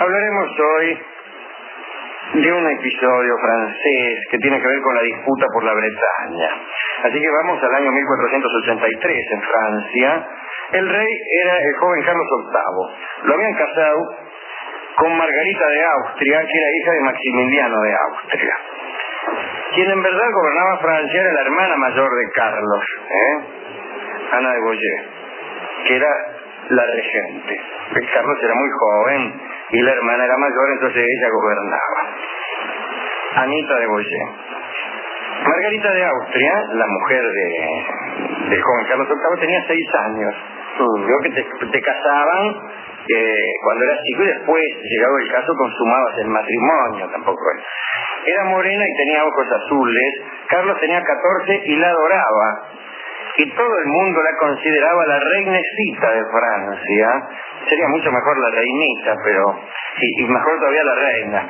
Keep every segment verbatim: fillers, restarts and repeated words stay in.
Hablaremos hoy de un episodio francés que tiene que ver con la disputa por la Bretaña. Así que vamos al año mil cuatrocientos ochenta y tres en Francia. El rey era el joven Carlos octavo. Lo habían casado con Margarita de Austria, que era hija de Maximiliano de Austria. Quien en verdad gobernaba Francia era la hermana mayor de Carlos, ¿eh? Ana de Boyer, que era la regente. El Carlos era muy joven y la hermana era mayor, entonces ella gobernaba. Anita de Boyer. Margarita de Austria, la mujer de, del joven Carlos octavo, tenía seis años. Creo que te, te casaban eh, cuando eras chico y después, llegado el caso, consumabas el matrimonio, tampoco era. Era morena y tenía ojos azules. Carlos tenía catorce y la adoraba. Y todo el mundo la consideraba la reinecita de Francia. Sería mucho mejor la reinita, pero y, y mejor todavía la reina.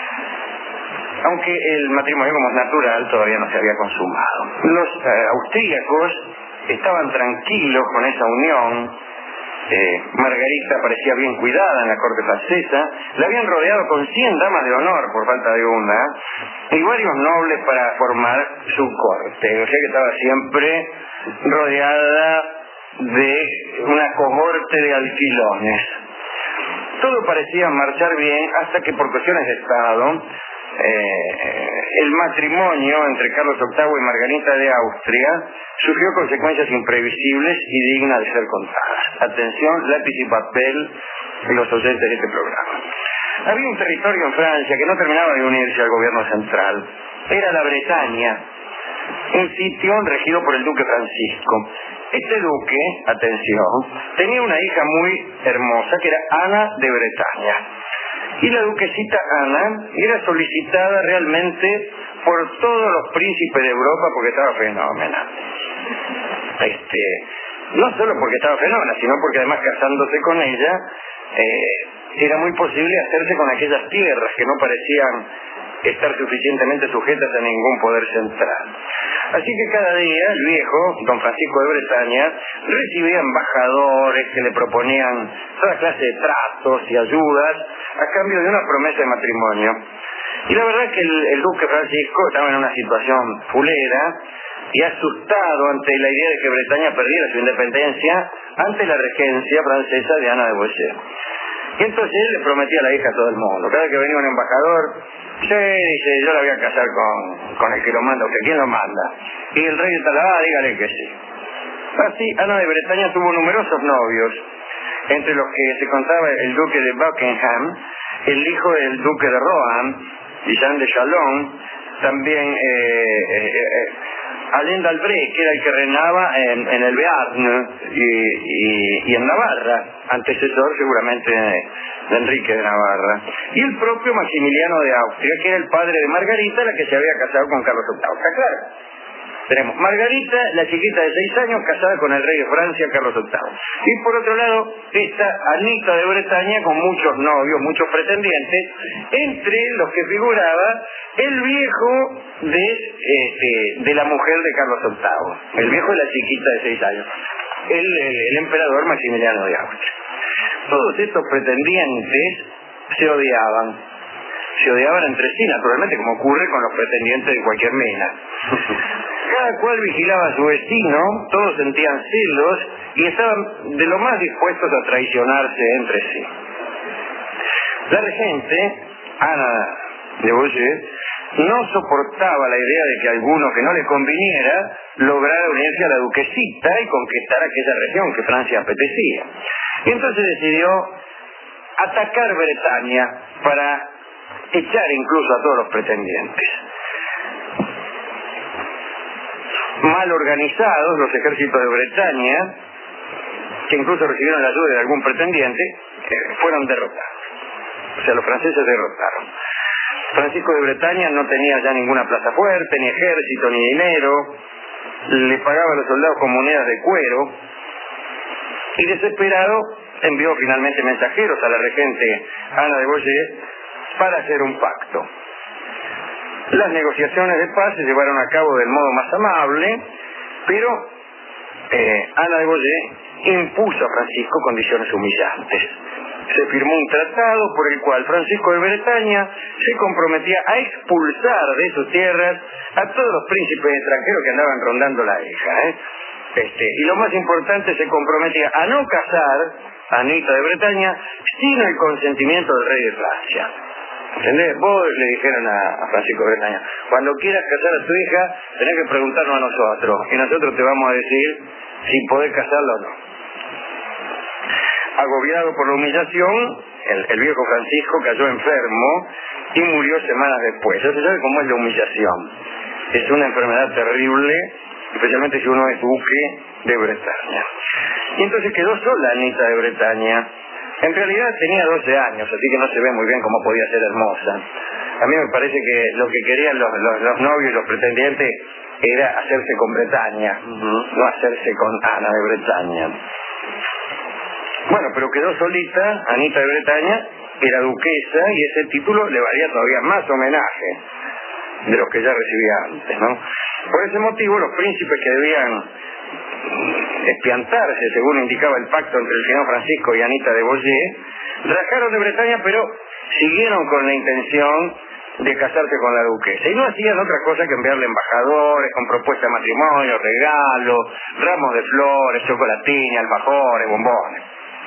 Aunque el matrimonio, como es natural, todavía no se había consumado. Los eh, austríacos estaban tranquilos con esa unión. Eh, Margarita parecía bien cuidada en la corte francesa. La habían rodeado con cien damas de honor, por falta de una, y varios nobles para formar su corte. O sea que estaba siempre rodeada de una cohorte de alquilones. Todo parecía marchar bien hasta que por cuestiones de Estado eh, el matrimonio entre Carlos octavo y Margarita de Austria sufrió consecuencias imprevisibles y dignas de ser contadas. Atención, lápiz y papel, los oyentes de este programa. Había un territorio en Francia que no terminaba de unirse al gobierno central. Era la Bretaña, un sitio regido por el duque Francisco. Este duque, atención, tenía una hija muy hermosa que era Ana de Bretaña. Y la duquesita Ana era solicitada realmente por todos los príncipes de Europa porque estaba fenómena. Este, no solo porque estaba fenómena, sino porque además casándose con ella eh, era muy posible hacerse con aquellas tierras que no parecían estar suficientemente sujetas a ningún poder central. Así que cada día el viejo, don Francisco de Bretaña, recibía embajadores que le proponían toda clase de tratos y ayudas a cambio de una promesa de matrimonio. Y la verdad es que el, el duque Francisco estaba en una situación fulera y asustado ante la idea de que Bretaña perdiera su independencia ante la regencia francesa de Ana de Boyer. Y entonces él le prometía a la hija a todo el mundo. Cada que venía un embajador, sí, dice, yo la voy a casar con, con el que lo manda, ¿usted quién lo manda? Y el rey de Talavera, dígale que sí. Así, Ana de Bretaña tuvo numerosos novios, entre los que se contaba el duque de Buckingham, el hijo del duque de Rohan, Jean de Chalon, también eh, eh, eh, Alain d'Albret, que era el que reinaba en, en el Bearn y, y, y en Navarra, antecesor seguramente de, de Enrique de Navarra, y el propio Maximiliano de Austria, que era el padre de Margarita, la que se había casado con Carlos octavo. ¿Está claro? Tenemos Margarita, la chiquita de seis años, casada con el rey de Francia, Carlos octavo. Y por otro lado, esta Anita de Bretaña con muchos novios, muchos pretendientes, entre los que figuraba el viejo de, este, de la mujer de Carlos octavo, el viejo de la chiquita de seis años, el, el, el emperador Maximiliano de Austria. Todos estos pretendientes se odiaban. Se odiaban entre sí, naturalmente, como ocurre con los pretendientes de cualquier mena. Cada cual vigilaba a su vecino, todos sentían celos y estaban de lo más dispuestos a traicionarse entre sí. La regente, Ana de Boyer, no soportaba la idea de que alguno que no le conviniera lograra unirse a la duquesita y conquistar aquella región que Francia apetecía. Y entonces decidió atacar Bretaña para echar incluso a todos los pretendientes. Mal organizados, los ejércitos de Bretaña, que incluso recibieron la ayuda de algún pretendiente, eh, fueron derrotados. O sea, los franceses derrotaron. Francisco de Bretaña no tenía ya ninguna plaza fuerte, ni ejército, ni dinero, le pagaba a los soldados con monedas de cuero, y desesperado envió finalmente mensajeros a la regente Ana de Boyer para hacer un pacto. Las negociaciones de paz se llevaron a cabo del modo más amable, pero eh, Ana de Boyer impuso a Francisco condiciones humillantes. se firmó un tratado por el cual Francisco de Bretaña se comprometía a expulsar de sus tierras a todos los príncipes extranjeros que andaban rondando la hija, ¿eh? Este, y lo más importante, se comprometía a no casar a Anita de Bretaña sin el consentimiento del rey de Francia. ¿Entendés? Vos le dijeron a, a Francisco de Bretaña, cuando quieras casar a tu hija, tenés que preguntarnos a nosotros, y nosotros te vamos a decir si podés casarla o no. Agobiado por la humillación, el, el viejo Francisco cayó enfermo y murió semanas después. Ya se sabe cómo es la humillación. Es una enfermedad terrible, especialmente si uno es duque de Bretaña. Y entonces quedó sola Anita de Bretaña. En realidad tenía doce años, así que no se ve muy bien cómo podía ser hermosa. A mí me parece que lo que querían los, los, los novios y los pretendientes era hacerse con Bretaña, uh-huh. no hacerse con Ana de Bretaña. Bueno, pero quedó solita Anita de Bretaña, era duquesa, y ese título le valía todavía más homenaje de los que ya recibía antes, ¿no? Por ese motivo, los príncipes que debían espiantarse, según indicaba el pacto entre el señor Francisco y Anita de Bollé, rajaron de Bretaña, pero siguieron con la intención de casarse con la duquesa, y no hacían otra cosa que enviarle embajadores con propuestas de matrimonio, regalos, ramos de flores, chocolatinas, alfajores, bombones.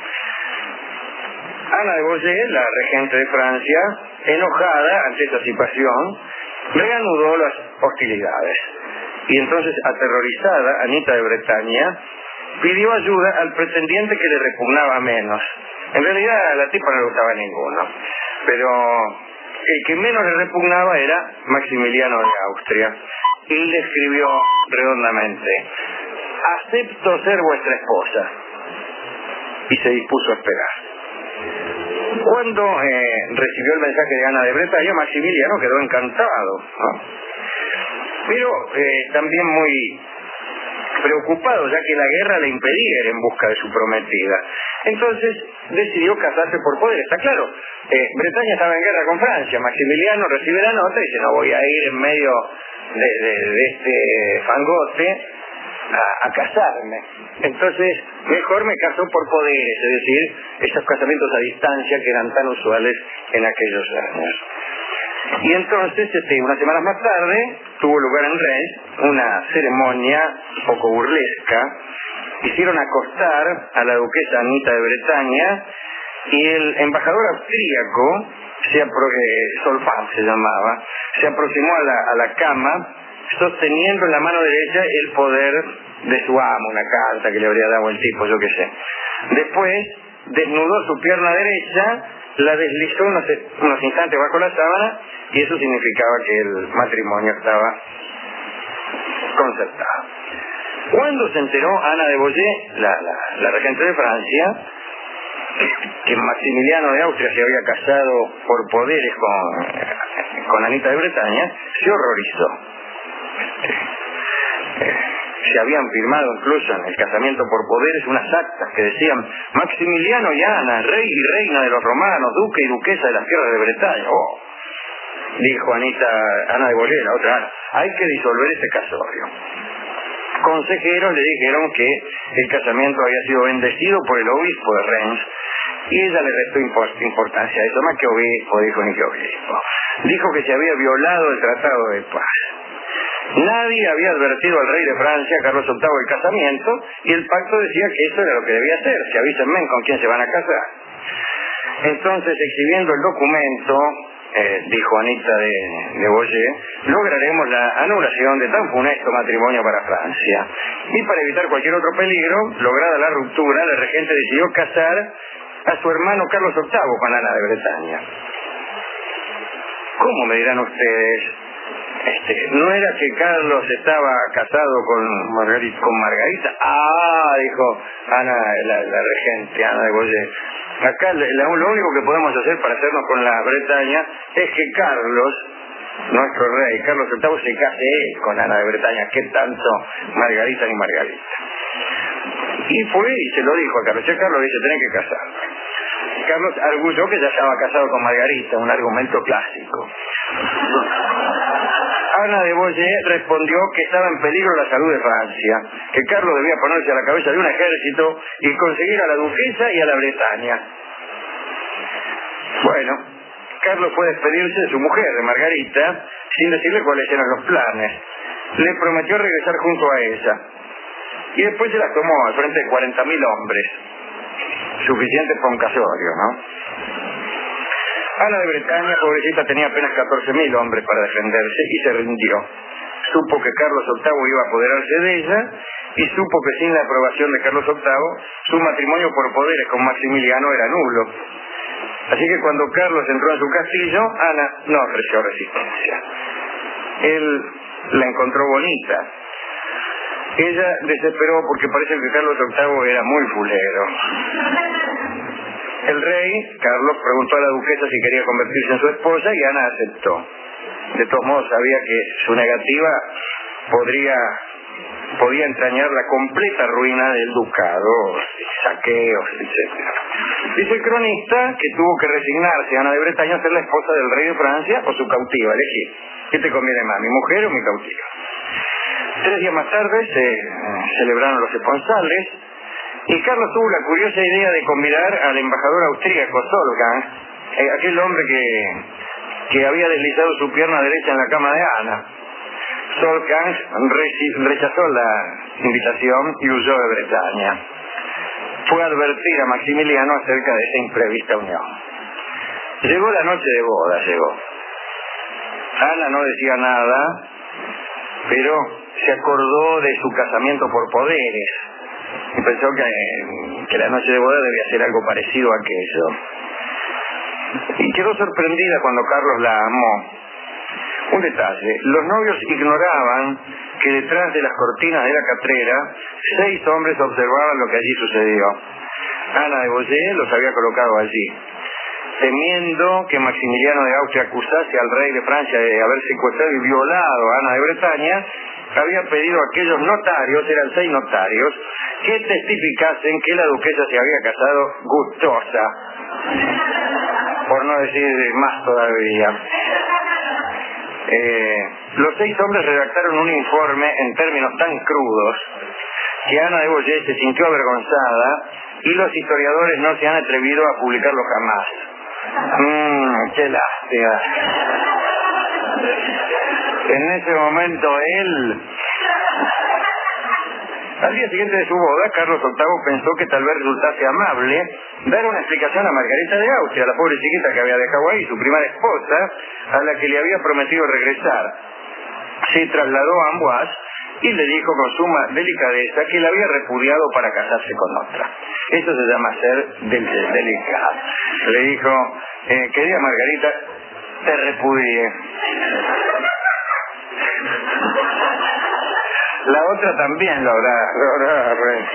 Ana de Bollé, la regente de Francia, enojada ante esta situación, reanudó las hostilidades. Y entonces, aterrorizada, Anita de Bretaña pidió ayuda al pretendiente que le repugnaba menos. En realidad, a la tipa no le gustaba ninguno, pero el que menos le repugnaba era Maximiliano de Austria. Y le escribió redondamente: acepto ser vuestra esposa. Y se dispuso a esperar. Cuando eh, recibió el mensaje de Ana de Bretaña, Maximiliano quedó encantado, ¿no? Pero eh, también muy preocupado, ya que la guerra le impedía ir en busca de su prometida. Entonces decidió casarse por poder. Está claro, eh, Bretaña estaba en guerra con Francia. Maximiliano recibe la nota y dice: no voy a ir en medio de, de, de este fangote a, a casarme. Entonces mejor me casó por poderes, es decir, esos casamientos a distancia que eran tan usuales en aquellos años. Y entonces, este, unas semanas más tarde, tuvo lugar en Reims una ceremonia un poco burlesca. Hicieron acostar a la duquesa Anita de Bretaña, y el embajador austríaco, se apro- eh, Solfán se llamaba, se aproximó a la, a la cama, sosteniendo en la mano derecha el poder de su amo, una carta que le habría dado el tipo, yo qué sé. Después desnudó su pierna derecha, la deslizó unos, unos instantes bajo la sábana, y eso significaba que el matrimonio estaba concertado. Cuando se enteró Ana de Bollé, la, la, la regente de Francia, que Maximiliano de Austria se había casado por poderes con, con Anita de Bretaña, se horrorizó. Se habían firmado incluso en el casamiento por poderes unas actas que decían: Maximiliano y Ana, rey y reina de los romanos, duque y duquesa de las tierras de Bretaña. Oh, dijo Anita, Ana de Bollé, la otra Ana, hay que disolver este casorio. Consejeros le dijeron que el casamiento había sido bendecido por el obispo de Reims, y ella le restó importancia a eso. Más que obispo, dijo, ni que obispo. Dijo que se había violado el tratado de paz. Nadie había advertido al rey de Francia, Carlos octavo, el casamiento, y el pacto decía que eso era lo que debía hacerse. Avísenme con quién se van a casar. Entonces, exhibiendo el documento, eh, dijo Anita de, de Bollé, lograremos la anulación de tan funesto matrimonio para Francia. Y para evitar cualquier otro peligro, lograda la ruptura, la regente decidió casar a su hermano Carlos octavo con Ana de Bretaña. ¿Cómo, me dirán ustedes? Este, ¿no era que Carlos estaba casado con Margarita? Con Margarita? Ah, dijo Ana, la, la regente, Ana de Bollé. Acá la, lo único que podemos hacer para hacernos con la Bretaña es que Carlos, nuestro rey, Carlos octavo, se case él con Ana de Bretaña, que tanto Margarita ni Margarita. Y fue y se lo dijo a Carlos. Y Carlos dice: tenés que casarme. Carlos arguyó que ya estaba casado con Margarita, un argumento clásico. Ana de Bollé respondió que estaba en peligro la salud de Francia, que Carlos debía ponerse a la cabeza de un ejército y conseguir a la duquesa y a la Bretaña. Bueno, Carlos fue a despedirse de su mujer, de Margarita, sin decirle cuáles eran los planes. Le prometió regresar junto a ella. Y después se las tomó al frente de cuarenta mil hombres. Suficiente para un casorio, ¿no? Ana de Bretaña, pobrecita, tenía apenas catorce mil hombres para defenderse y se rindió. Supo que Carlos octavo iba a apoderarse de ella y supo que sin la aprobación de Carlos octavo su matrimonio por poderes con Maximiliano era nulo. Así que cuando Carlos entró en su castillo, Ana no ofreció resistencia. Él la encontró bonita. Ella desesperó porque parece que Carlos octavo era muy fulero. El rey, Carlos, preguntó a la duquesa si quería convertirse en su esposa y Ana aceptó. De todos modos sabía que su negativa podría podía entrañar la completa ruina del ducado, saqueos, etcétera. Dice el cronista que tuvo que resignarse Ana de Bretaña a ser la esposa del rey de Francia o su cautiva. Elegí, ¿qué te conviene más, mi mujer o mi cautiva? Tres días más tarde se eh, celebraron los esponsales y Carlos tuvo la curiosa idea de convidar al embajador austríaco Solgan, eh, aquel hombre que, que había deslizado su pierna derecha en la cama de Ana. Solgan rechazó la invitación y huyó de Bretaña. Fue a advertir a Maximiliano acerca de esa imprevista unión. Llegó la noche de boda, llegó. Ana no decía nada, pero se acordó de su casamiento por poderes y pensó que, que la noche de boda debía ser algo parecido a aquello. Y quedó sorprendida cuando Carlos la amó. Un detalle, los novios ignoraban que detrás de las cortinas de la catrera seis hombres observaban lo que allí sucedió. Ana de Bollé los había colocado allí. Temiendo que Maximiliano de Austria acusase al rey de Francia de haber secuestrado y violado a Ana de Bretaña, había pedido a aquellos notarios, eran seis notarios, que testificasen que la duquesa se había casado gustosa, por no decir más todavía. Eh, los seis hombres redactaron un informe en términos tan crudos que Ana de Bollé se sintió avergonzada y los historiadores no se han atrevido a publicarlo jamás. Mmm, qué lástima. En ese momento él... Al día siguiente de su boda, Carlos octavo pensó que tal vez resultase amable dar una explicación a Margarita de Austria, la pobre chiquita que había dejado ahí, su primera esposa, a la que le había prometido regresar. Se trasladó a Amboise y le dijo con suma delicadeza que la había repudiado para casarse con otra. Eso se llama ser del delicado. Le dijo, eh, querida Margarita, te repudié. La otra también lo habrá, lo habrá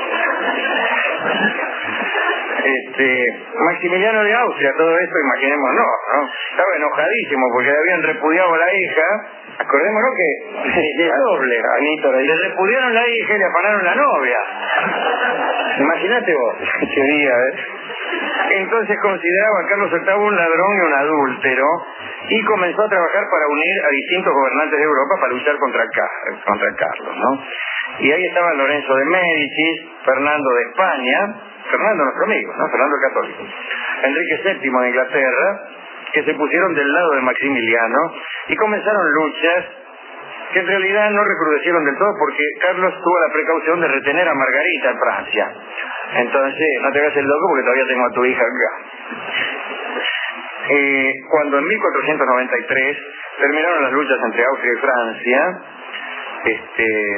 este, Maximiliano de Austria, todo esto, imaginémonos, ¿no? Estaba enojadísimo porque le habían repudiado a la hija. Acordémonos que era doble, Anito, le repudiaron la hija y le afanaron la novia. Imagínate vos, qué día, ¿eh? Entonces consideraba a Carlos octavo un ladrón y un adúltero y comenzó a trabajar para unir a distintos gobernantes de Europa para luchar contra, Car- contra Carlos, ¿no? Y ahí estaban Lorenzo de Médicis, Fernando de España, Fernando nuestro amigo, ¿no? Fernando el Católico, Enrique séptimo de Inglaterra, que se pusieron del lado de Maximiliano y comenzaron luchas que en realidad no recrudecieron del todo porque Carlos tuvo la precaución de retener a Margarita en Francia. Entonces, no te hagas el loco porque todavía tengo a tu hija acá. Eh, cuando en mil cuatrocientos noventa y tres terminaron las luchas entre Austria y Francia, este,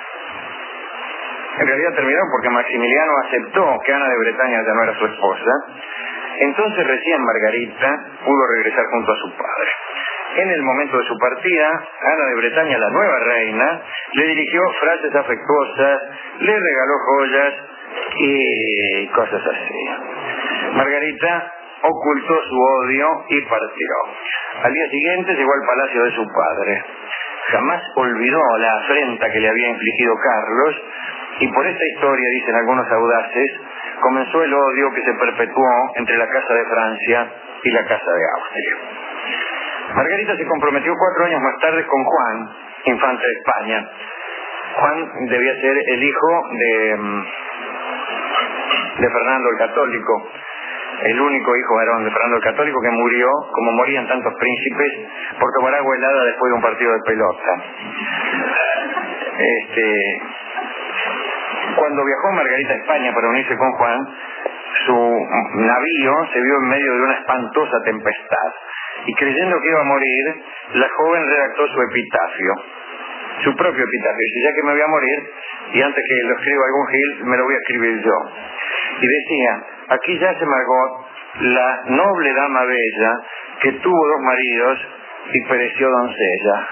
en realidad terminaron porque Maximiliano aceptó que Ana de Bretaña ya no era su esposa. Entonces recién Margarita pudo regresar junto a su padre. En el momento de su partida, Ana de Bretaña, la nueva reina, le dirigió frases afectuosas, le regaló joyas y cosas así. Margarita ocultó su odio y partió. Al día siguiente llegó al palacio de su padre. Jamás olvidó la afrenta que le había infligido Carlos y por esta historia, dicen algunos audaces, comenzó el odio que se perpetuó entre la Casa de Francia y la Casa de Austria. Margarita se comprometió cuatro años más tarde con Juan, infante de España. Juan debía ser el hijo de, de Fernando el Católico. el único hijo varón de Fernando el Católico, que murió, como morían tantos príncipes, por tomar agua helada después de un partido de pelota. Este, cuando viajó Margarita a España para unirse con Juan, su navío se vio en medio de una espantosa tempestad, y creyendo que iba a morir, la joven redactó su epitafio, su propio epitafio. Dice: ya que me voy a morir, y antes que lo escriba algún gil, me lo voy a escribir yo. Y decía: aquí yace Margot, la noble dama bella, que tuvo dos maridos y pereció doncella.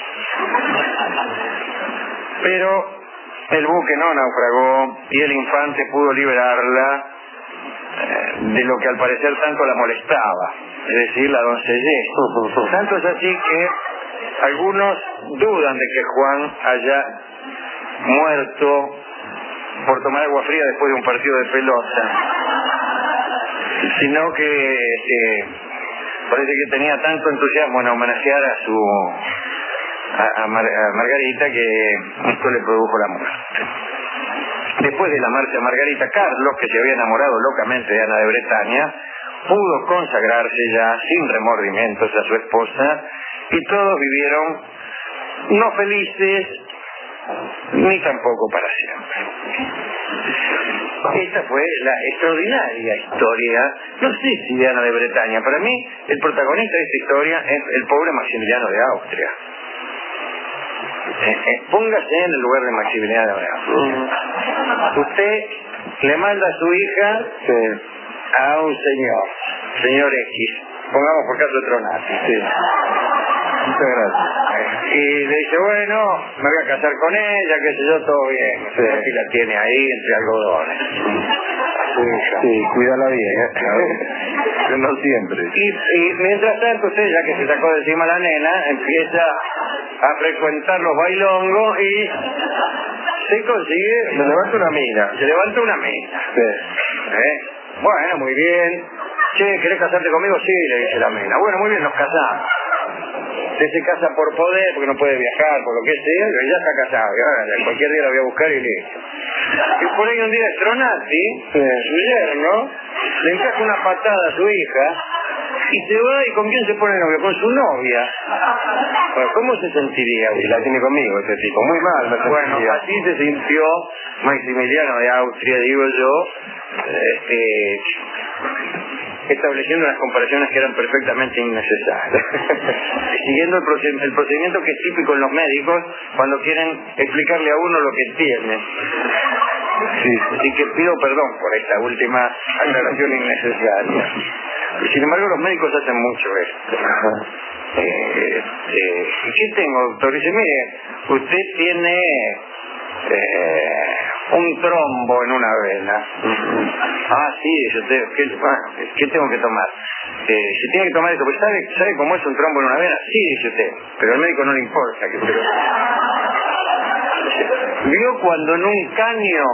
Pero el buque no naufragó, y el infante pudo liberarla eh, de lo que al parecer tanto la molestaba, es decir, la doncellez. Tanto es así que algunos dudan de que Juan haya muerto por tomar agua fría después de un partido de pelota, sino que este, parece que tenía tanto entusiasmo en homenajear a su a, a, Mar, a Margarita, que esto le produjo la muerte. Después de la marcha de Margarita, Carlos, que se había enamorado locamente de Ana de Bretaña, pudo consagrarse ya sin remordimientos a su esposa, y todos vivieron no felices ni tampoco para siempre. Esta fue la extraordinaria historia, no sé si de Ana de Bretaña. Para mí, el protagonista de esta historia es el pobre Maximiliano de Austria. Eh, eh, póngase en el lugar de Maximiliano de Austria. Usted le manda a su hija sí. a un señor, señor X, pongamos por caso Tronati. Sí. Muchas gracias. Y le dice: bueno, me voy a casar con ella, qué sé yo, todo bien. Sí. Y la tiene ahí entre algodones. Sí, cuídala bien, ¿eh? Pero no siempre. Y, y mientras tanto, usted, ya que se sacó de encima la nena, empieza a frecuentar los bailongos y se consigue... Se levanta una mina. Se levanta una mina. Sí. ¿Eh? Bueno, muy bien. Che, ¿querés casarte conmigo? Sí, le dice la mina. Bueno, muy bien, nos casamos. Usted se casa por poder, porque no puede viajar, por lo que sea, pero ya está casado. Y ahora, cualquier día la voy a buscar y listo. Y por ahí un día Stronati, sí. su yerno, le encaja una patada a su hija y se va. ¿Y con quién se pone novio? Con su novia. Bueno, ¿cómo se sentiría? Y la tiene conmigo este tipo. Muy mal me Bueno, sentiría. así se sintió Maximiliano de Austria, digo yo, este, estableciendo unas comparaciones que eran perfectamente innecesarias. Siguiendo el, proced el procedimiento que es típico en los médicos cuando quieren explicarle a uno lo que tiene. Sí. Así que pido perdón por esta última aclaración innecesaria. Sin embargo, los médicos hacen mucho esto. Eh, eh, ¿Qué tengo, doctor? Dice: mire, usted tiene eh, un trombo en una vena. Ah, sí, dice usted. ¿Qué, bueno, ¿qué tengo que tomar? Eh, se tiene que tomar esto. Pues ¿sabe, ¿Sabe cómo es un trombo en una vena? Sí, dice usted. Pero al médico no le importa. Que usted... ¿Vio cuando en un caño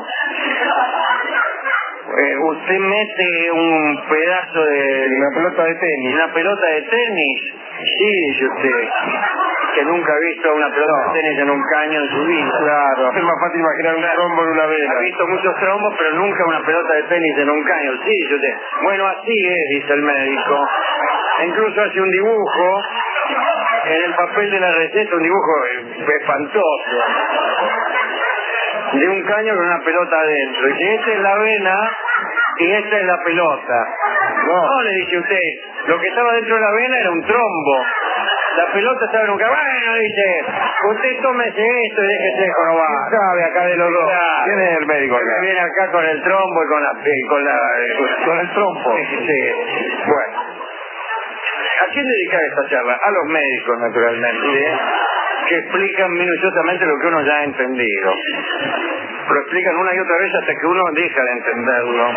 eh, usted mete un pedazo de... Una pelota de tenis. Una pelota de tenis? Sí, dice usted. Que nunca ha visto una pelota no. de tenis en un caño en su vida. Claro, es más fácil imaginar un trombo en una vena. Ha visto muchos trombos, pero nunca una pelota de tenis en un caño. Sí, dice usted. Bueno, así es, dice el médico. Incluso hace un dibujo en el papel de la receta, un dibujo espantoso, de un caño con una pelota adentro. Y dice: esta es la vena y esta es la pelota. No, no, le dice usted, lo que estaba dentro de la vena era un trombo. La pelota estaba en un caño. Bueno, dice, usted tómese esto y déjese jorobar. ¿Sabe acá de los dos? Claro. ¿Quién es el médico acá? Que viene acá con el trombo y con la... Con, la, ¿Con el trompo? Sí. Bueno. ¿A quién dedicar esta charla? A los médicos, naturalmente, ¿eh? que explican minuciosamente lo que uno ya ha entendido. Lo explican una y otra vez hasta que uno deja de entenderlo.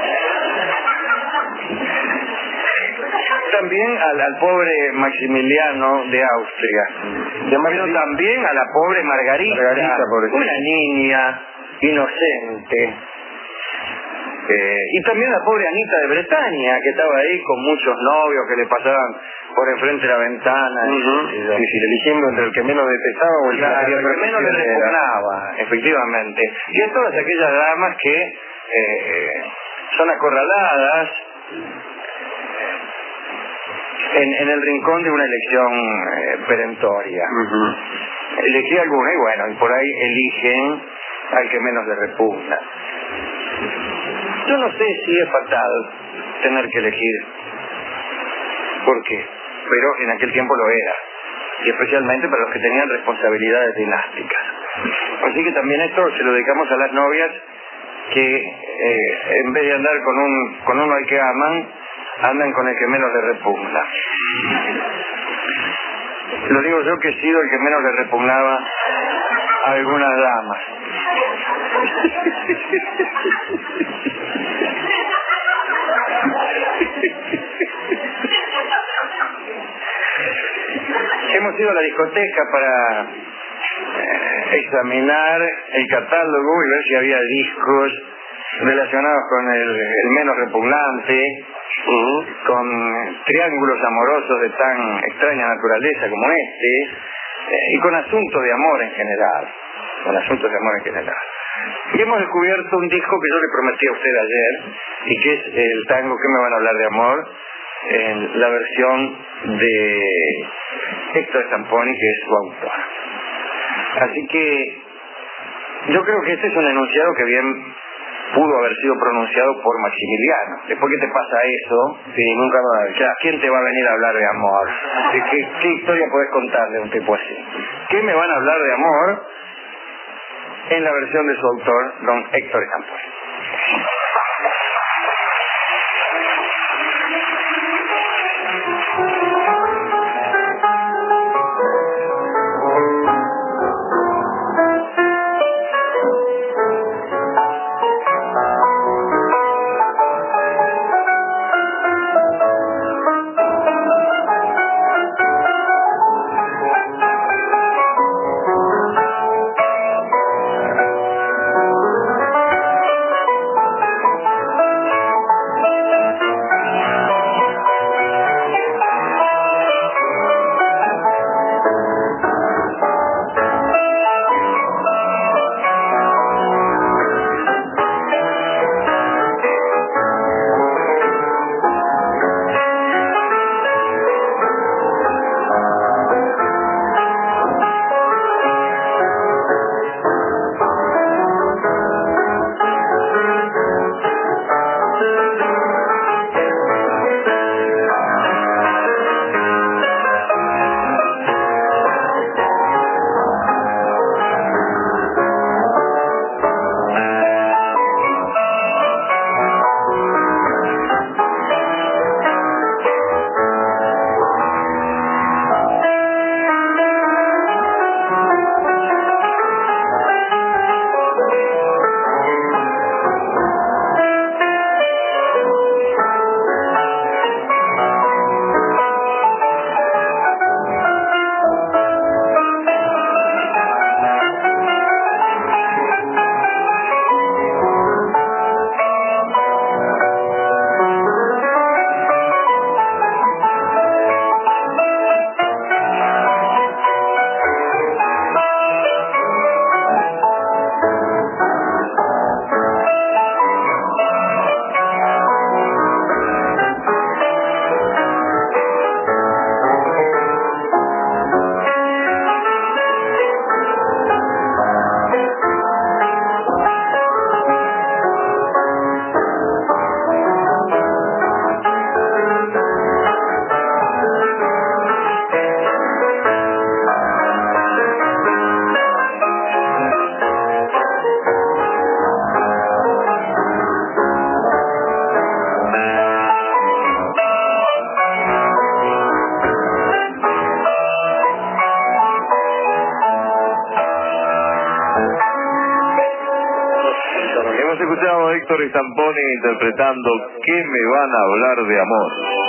También al, al pobre Maximiliano de Austria, pero también a la pobre Margarita, Margarita una niña inocente. Eh, y también la pobre Anita de Bretaña, que estaba ahí con muchos novios que le pasaban por enfrente de la ventana. Uh-huh. y, y, y eligiendo entre el que menos detestaba o el claro, que, el que menos le repugnaba, efectivamente. Y a todas aquellas damas que eh, son acorraladas en, en el rincón de una elección eh, perentoria. Uh-huh. Elegí alguna y bueno, y por ahí eligen al que menos le repugna. Yo no sé si es fatal tener que elegir por qué, pero en aquel tiempo lo era, y especialmente para los que tenían responsabilidades dinásticas. Así que también esto se lo dedicamos a las novias que eh, en vez de andar con un con uno al que aman, andan con el que menos le repugna. Lo digo yo, que he sido el que menos le repugnaba a algunas damas. Hemos ido a la discoteca para eh, examinar el catálogo y ver si había discos relacionados con el, el menos repugnante, uh-huh. con triángulos amorosos de tan extraña naturaleza como este, eh, y con asuntos de amor en general, con asuntos de amor en general. Y hemos descubierto un disco que yo le prometí a usted ayer, y que es el tango ¿Qué me van a hablar de amor?, en la versión de Héctor Stamponi, que es su autor. Así que yo creo que este es un enunciado que bien pudo haber sido pronunciado por Maximiliano. Después que te pasa eso, sí, nunca más, ya, ¿quién te va a venir a hablar de amor? ¿Qué, qué, qué historia podés contarle a un tipo así? ¿Qué me van a hablar de amor? En la versión de su autor, don Héctor Stamponi. Hemos escuchado a Héctor Stamponi interpretando ¿Qué me van a hablar de amor?